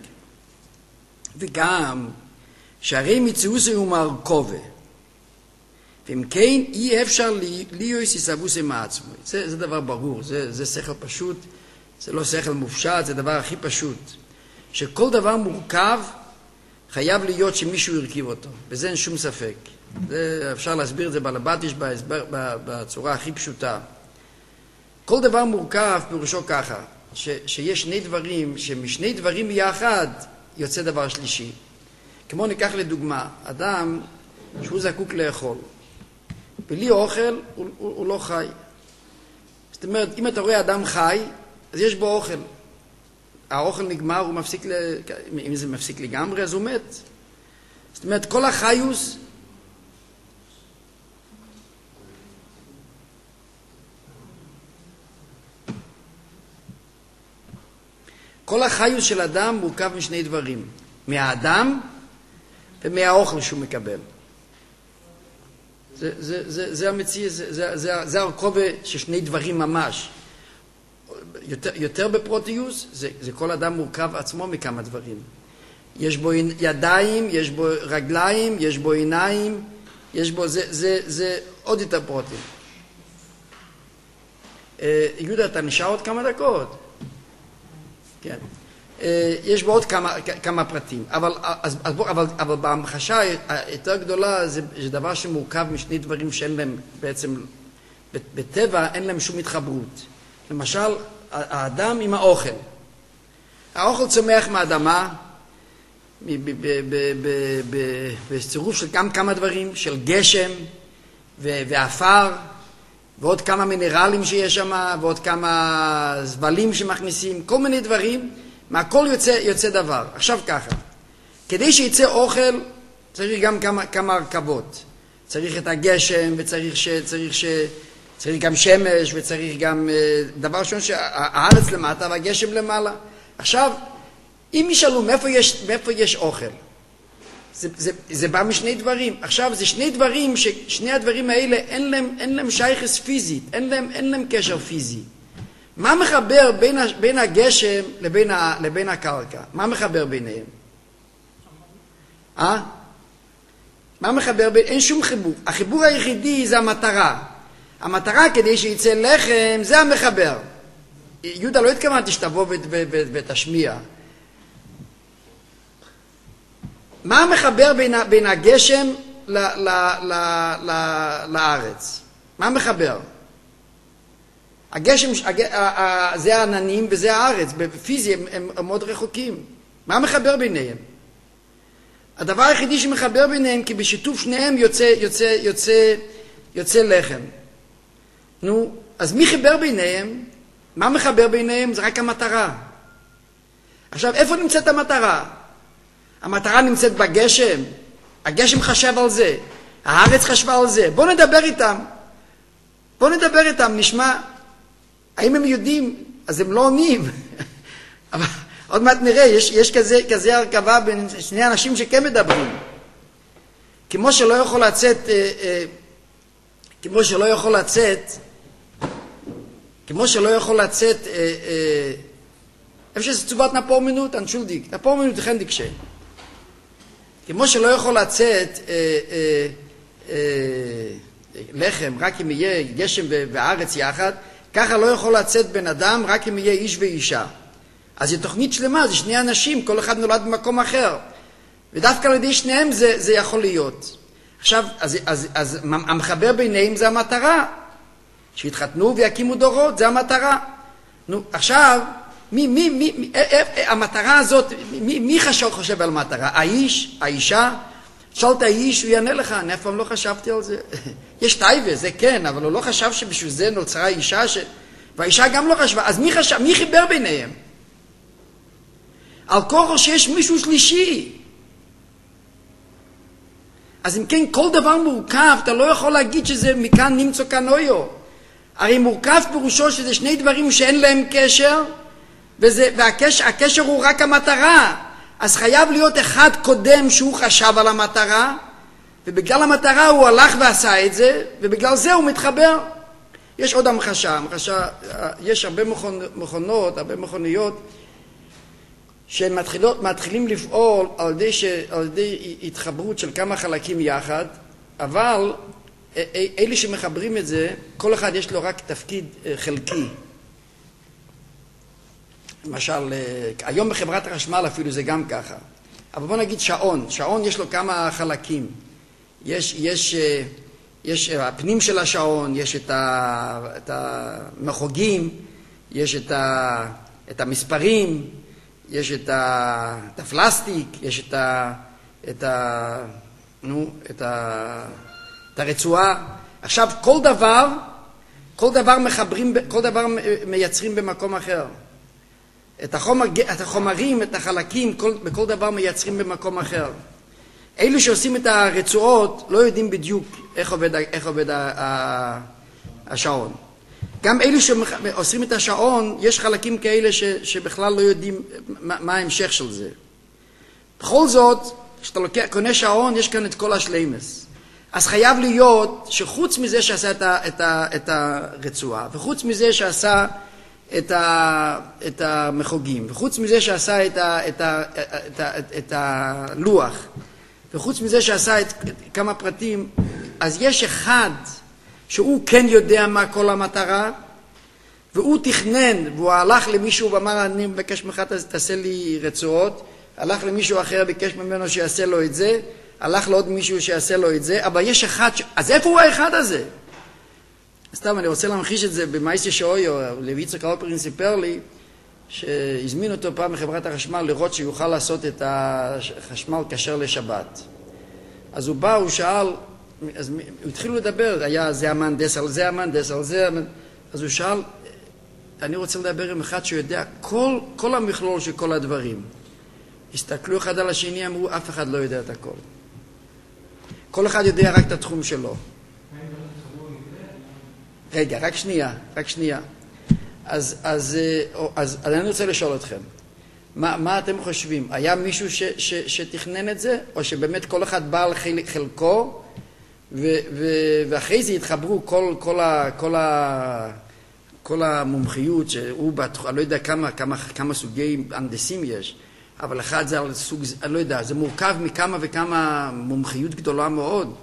וגם, שהרי מציאוס הוא מרכובה. ואם כן, אי אפשר ליוס יסבוסי מעצמו. זה דבר ברור, זה שכל פשוט, זה לא שכל מופשט, זה דבר הכי פשוט. שכל דבר מורכב, חייב להיות שמישהו ירכיב אותו. בזה אין שום ספק. אפשר להסביר את זה בלבטיש בצורה הכי פשוטה. כל דבר מורכב פירושו ככה, שיש שני דברים, שמשני דברים יחד יוצא דבר שלישי. כמו ניקח לדוגמה, אדם שהוא זקוק לאכול. בלי אוכל הוא לא חי. זאת אומרת, אם אתה רואה אדם חי, אז יש בו אוכל. האוכל נגמר, הוא מפסיק, אם זה מפסיק לגמרי, אז הוא מת. זאת אומרת, כל החיוס, כל כל החיוס של אדם מורכב משני דברים, מהאדם ומהאוכל שהוא מקבל. זה המציא, זה הרכובה של שני דברים ממש. יותר בפרוטיוס, זה כל אדם מורכב עצמו מכמה דברים. יש בו ידיים, יש בו רגליים, יש בו עיניים, יש בו, זה עוד יותר פרוטים. יהודה, אתה נשאר עוד כמה דקות? כן. יש בו עוד כמה פרטים, אבל בהמחשה היותר גדולה זה דבר שמורכב משני דברים שאין להם בעצם, בטבע אין להם שום התחברות. למשל, האדם עם האוכל. האוכל צומח מהאדמה, בצירוף של כמה דברים, של גשם ואפר, ועוד כמה מינרלים שיש שם, ועוד כמה זבלים שמכניסים, כל מיני דברים, מהכל יוצא דבר. עכשיו ככה, כדי שיצא אוכל, צריך גם כמה הרכבות. צריך את הגשם, צריך גם שמש, וצריך גם דבר שונה שהארץ למטה והגשם למעלה. עכשיו, אם ישאלו מאיפה יש אוכל, זה בא משני דברים. עכשיו, זה שני דברים ששני הדברים האלה אין להם שייכות פיזית, אין להם קשר פיזי. מה מחבר בין הגשם לבין הקרקע? מה מחבר ביניהם? מה מחבר ביניהם? אין שום חיבור. החיבור היחידי זה המטרה. המטרה כדי שיצא לחם, זה המחבר. יהודה, לא התכוונתי שתבוא ותשמיע. מה מחבר בין הגשם לארץ? מה מחבר? הגשם, זה העננים וזה הארץ, בפיזי הם מאוד רחוקים. מה מחבר ביניהם? הדבר היחידי שמחבר ביניהם, כי בשיתוף שניהם יוצא לחם. נו, אז מי חיבר ביניהם? מה מחבר ביניהם? זה רק המטרה. עכשיו, איפה נמצאת המטרה? המטרה נמצאת בגשם. הגשם חשב על זה. הארץ חשבה על זה. בוא נדבר איתם, נשמע. האם הם יודעים? אז הם לא עונים. אבל עוד מעט נראה, יש כזה הרכבה בין שני אנשים שכן מדברים. כמו שלא יכול לצאת, איפה שזה צובת נפור מינוט, אנשולדיק, נפור מינוט לכן דקשה. כמו שלא יכול לצאת לחם רק אם יהיה גשם וארץ יחד, ככה לא יכול לצאת בן אדם רק אם יהיה איש ואישה. אז זו תוכנית שלמה, זה שני אנשים, כל אחד נולד במקום אחר. ודווקא על ידי שניהם זה יכול להיות. עכשיו, אז המחבר ביניהם זה המטרה. שיתחתנו ויקימו דורות, זה המטרה. נו, עכשיו, המטרה הזאת, מי חושב על המטרה? האיש, האישה? שאלת האיש, הוא יענה לך, אני אף פעם לא חשבתי על זה. יש טייבה, זה כן, אבל הוא לא חשב שבשביל זה נוצרה אישה, והאישה גם לא חשבה. אז מי חיבר ביניהם? על כורח שיש מישהו שלישי. אז אם כן, כל דבר מורכב, אתה לא יכול להגיד שזה מכאן נמצא כאן אויו. הרי מורכב פירושו שזה שני דברים שאין להם קשר, והקשר הוא רק המטרה. אז חייב להיות אחד קודם שהוא חשב על המטרה, ובגלל המטרה הוא הלך ועשה את זה, ובגלל זה הוא מתחבר. יש עוד המחשה, יש הרבה מכונות, הרבה מכוניות, שמתחילים לפעול על ידי התחברות של כמה חלקים יחד, אבל אלה שמחברים את זה, כל אחד יש לו רק תפקיד חלקי. למשל, היום בחברת החשמל אפילו זה גם ככה. אבל בוא נגיד שעון יש לו כמה חלקים. יש הפנים של השעון, יש את המחוגים, יש את המספרים, יש את הפלסטיק, יש את הרצועה. עכשיו, כל דבר מייצרים במקום אחר. את החומרים, את החלקים, בכל דבר מייצרים במקום אחר. אלו שעושים את הרצועות לא יודעים בדיוק איך עובד השעון. גם אלה שעושים את השעון, יש חלקים כאלה שבכלל לא יודעים מה ההמשך של זה. בכל זאת, כשאתה קונה שעון, יש כאן את כל השלימס. אז חייב להיות שחוץ מזה שעשה את הרצועה, וחוץ מזה שעשה את המחוגים, וחוץ מזה שעשה את הלוח, וחוץ מזה שעשה את כמה פרטים, אז יש אחד שהוא כן יודע מה כל המטרה, והוא תכנן, והוא הלך למישהו ואמר, אני מבקש ממך תעשה לי רצועות, הלך למישהו אחר, ביקש ממנו שיעשה לו את זה, הלך לעוד מישהו שיעשה לו את זה, אבל יש אחד, אז איפה הוא האחד הזה? סתם, אני רוצה להמחיש את זה במייסי שאויו, לוי יצחק הלפרין סיפר לי, שהזמין אותו פעם מחברת החשמל לראות שיוכל לעשות את החשמל כשר לשבת. אז הוא בא, הוא שאל, אז הוא התחילו לדבר, היה זה המהנדס על זה, המהנדס על זה, אז הוא שאל, אני רוצה לדבר עם אחד שיודע כל המכלול של כל הדברים. הסתכלו אחד על השני, אמרו, אף אחד לא יודע את הכל. כל אחד יודע רק את התחום שלו. רגע, רק שנייה. אז אני רוצה לשאול אתכם, מה אתם חושבים? היה מישהו שתכנן את זה? או שבאמת כל אחד בא על חלקו, ואחרי זה התחברו כל המומחיות, שהוא אני לא יודע כמה סוגי הנדסים יש, אבל אחד זה על סוג, אני לא יודע, זה מורכב מכמה וכמה מומחיות גדולה מאוד.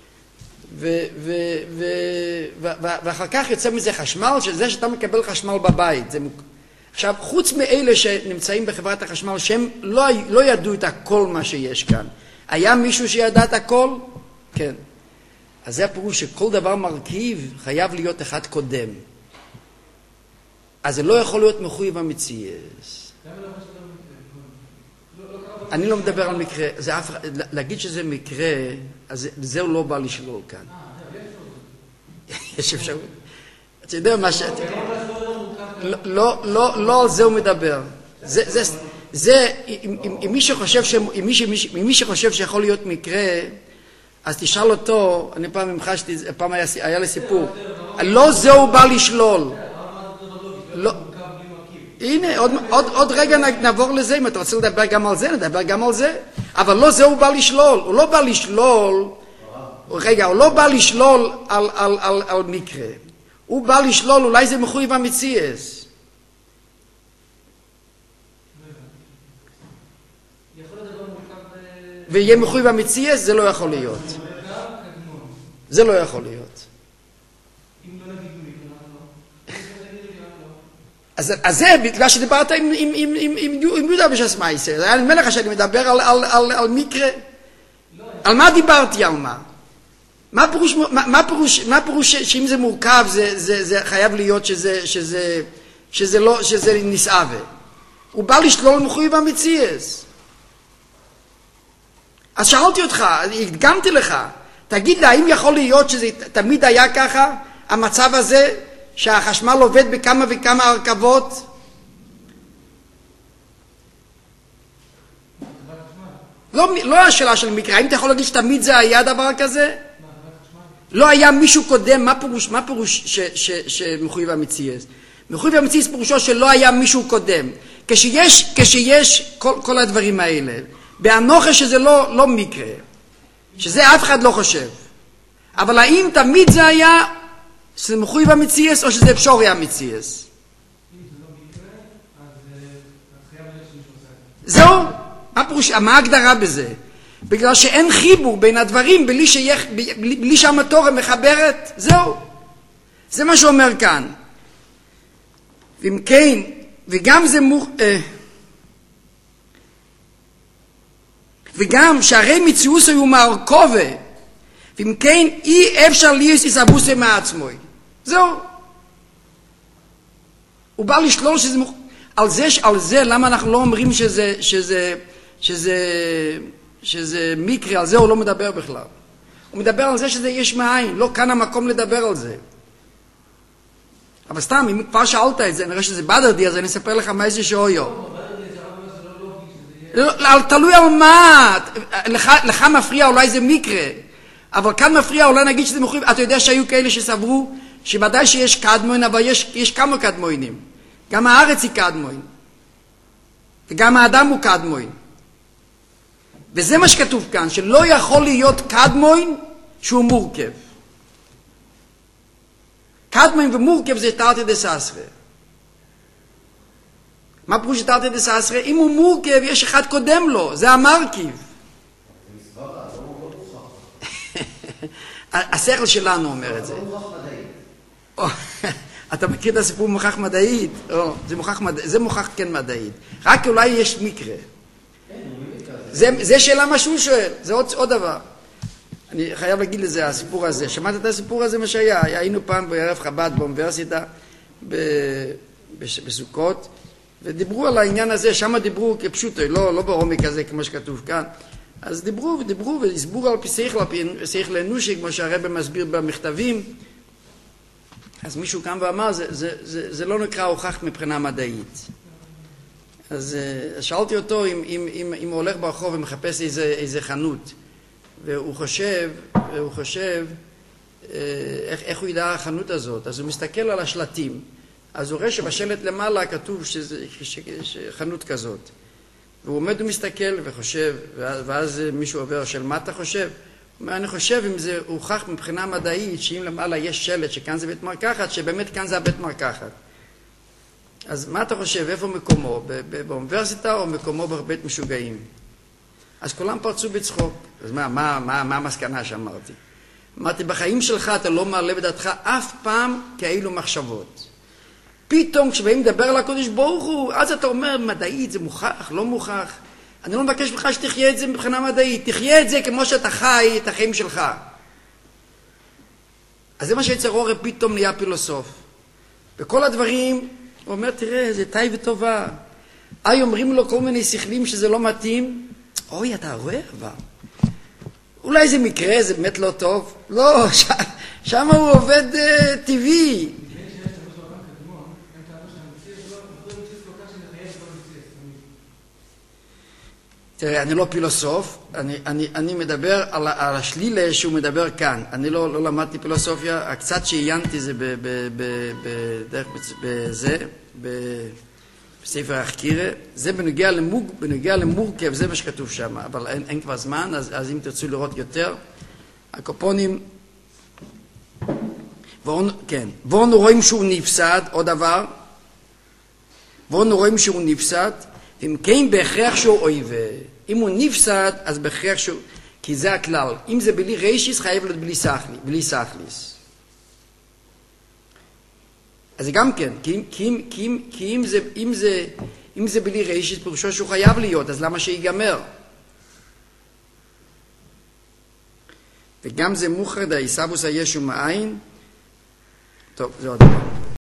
ואחר כך יוצא מזה חשמל, שזה שאתה מקבל חשמל בבית. עכשיו, חוץ מאלה שנמצאים בחברת החשמל, שהם לא ידעו את הכל מה שיש כאן. היה מישהו שידע את הכל? כן. אז זה הפירוש שכל דבר מרכיב חייב להיות אחד קודם. אז זה לא יכול להיות מחויב המציאס. אני לא מדבר על מקרה, להגיד שזה מקרה, אז זהו לא בא לשלול כאן. יש אפשרות. אתה יודע מה ש... לא על זה הוא מדבר. זה, אם מי שחושב שיכול להיות מקרה, אז תשאל אותו, אני פעם המחשתי, פעם היה לי סיפור, לא זהו בא לשלול. הנה, עוד רגע נעבור לזה, אם אתה רוצה לדבר גם על זה, נדבר גם על זה. אבל לא זה הוא בא לשלול, הוא לא בא לשלול, רגע, הוא לא בא לשלול על מקרה. הוא בא לשלול, אולי זה מחויב המציאס. ויהיה מחויב המציאס, זה לא יכול להיות. זה לא יכול להיות. אז זה בגלל שדיברת עם יהודה בש"ס מייסר. אני אומר לך שאני מדבר על מקרה. על מה דיברתי? על מה? מה פירוש שאם זה מורכב זה חייב להיות שזה נסעבה? הוא בא לשלול מחויב המציאס. אז שאלתי אותך, הדגמתי לך, תגיד לה, האם יכול להיות שזה תמיד היה ככה, המצב הזה, שהחשמל עובד בכמה וכמה הרכבות? לא השאלה של מקרה, האם אתה יכול להגיד שתמיד זה היה דבר כזה? לא היה מישהו קודם, מה פירוש שמחויב המציאס? מחויב המציאס פירושו שלא היה מישהו קודם. כשיש כל הדברים האלה, באנוכה שזה לא מקרה, שזה אף אחד לא חושב. אבל האם תמיד זה היה שזה מחויב המציאס או שזה אפשרי המציאס? זהו, מה ההגדרה בזה? בגלל שאין חיבור בין הדברים בלי שהמטורה מחברת, זהו. זה מה שאומר כאן. ואם כן, וגם זה וגם שהרי מציאוס היו מרכובה, ואם כן אי אפשר להיות איסבוסי מעצמוי. זהו. הוא בא לשלול שזה על זה למה אנחנו לא אומרים שזה מקרה, על זה הוא לא מדבר בכלל. הוא מדבר על זה שזה יש מאין, לא כאן המקום לדבר על זה. אבל סתם, אם כבר שאלת את זה, נראה שזה בדרדי, אז אני אספר לך מה איזה שאויו. תלוי על מה, לך מפריע אולי זה מקרה. אבל כאן מפריע, אולי נגיד שזה מוכרים, אתה יודע שהיו כאלה שסברו שוודאי שיש קדמון, אבל יש כמה קדמונים. גם הארץ היא קדמון, וגם האדם הוא קדמון. וזה מה שכתוב כאן, שלא יכול להיות קדמון שהוא מורכב. קדמון ומורכב זה תרתי דססרא. מה פירוש תרתי דססרא? אם הוא מורכב, יש אחד קודם לו, זה המרכיב. השכל שלנו אומר את זה. אתה מכיר את הסיפור מוכח מדעית? זה מוכח כן מדעית. רק אולי יש מקרה. זה שאלה מה שהוא שואל, זה עוד דבר. אני חייב להגיד לזה, הסיפור הזה. שמעת את הסיפור הזה מה שהיה? היינו פעם בערב חב"ד באוניברסיטה בסוכות, ודיברו על העניין הזה, שם דיברו כפשוטו, לא בעומק הזה כמו שכתוב כאן. אז דיברו והסברו על פי שכל אנושי, כמו שהרבא מסביר במכתבים. אז מישהו קם ואמר, זה לא נקרא הוכח מבחינה מדעית. אז שאלתי אותו אם הוא הולך ברחוב ומחפש איזה חנות, והוא חושב איך הוא ידע החנות הזאת. אז הוא מסתכל על השלטים, אז הוא רואה שבשלט למעלה כתוב שחנות כזאת. והוא עומד ומסתכל וחושב, ואז מישהו עובר, של מה אתה חושב? הוא אומר, אני חושב אם זה הוכח מבחינה מדעית, שאם למעלה יש שלט שכאן זה בית מרקחת, שבאמת כאן זה הבית מרקחת. אז מה אתה חושב, איפה מקומו? באוניברסיטה או מקומו בבית משוגעים? אז כולם פרצו בצחוק. אז מה המסקנה שאמרתי? אמרתי, בחיים שלך אתה לא מעלה בדעתך אף פעם כאלו מחשבות. פתאום כשבאים לדבר על הקודש ברוך הוא, אז אתה אומר, מדעית זה מוכח, לא מוכח. אני לא מבקש ממך שתחיה את זה מבחינה מדעית, תחיה את זה כמו שאתה חי את החיים שלך. אז זה מה שיצר אורי פתאום נהיה פילוסוף. וכל הדברים, הוא אומר, תראה, זה טי וטובה. אומרים לו כל מיני שכלים שזה לא מתאים. אוי, אתה רואה אבל. אולי זה מקרה, זה באמת לא טוב. לא, שם הוא עובד טבעי. תראה, אני לא פילוסוף, אני מדבר על השלילה שהוא מדבר כאן. אני לא למדתי פילוסופיה, קצת שעיינתי זה בספר החקירה. זה בנוגע למורכב, זה מה שכתוב שם, אבל אין כבר זמן, אז אם תרצו לראות יותר, הקופונים, כן, ואנו רואים שהוא נפסד, עוד דבר, ואנו רואים שהוא נפסד, אם כן בהכרח שהוא אויבה. אם הוא נפסד, אז בהכרח שהוא... כי זה הכלל. אם זה בלי רישיס, חייב להיות בלי סחליס. אז זה גם כן. כי אם זה בלי רישיס, פירושו שהוא חייב להיות, אז למה שיגמר? וגם זה מוכר דאיסבוס הישו מאין. טוב, זה עוד דבר.